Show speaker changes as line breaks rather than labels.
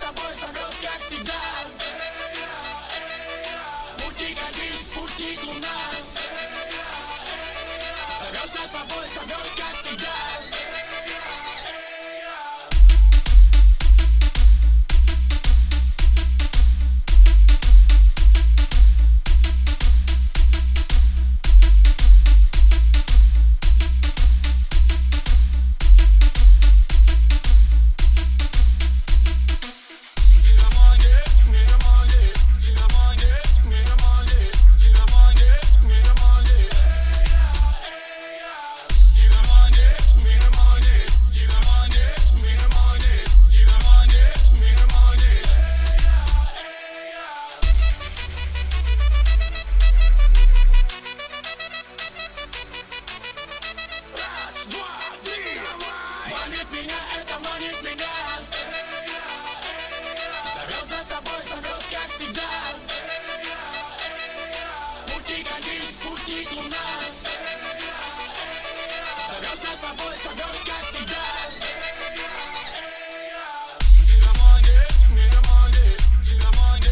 собой зовет, как всегда. Спутник один, спутник луна. Зовет за собой, зовет, как всегда. Манит меня, это манит меня. Зовет за собой, зовет, как всегда. Спутник один, спутник луна. Зовет за собой, зовет, как всегда. Тебя манит, меня манит, тебя манит.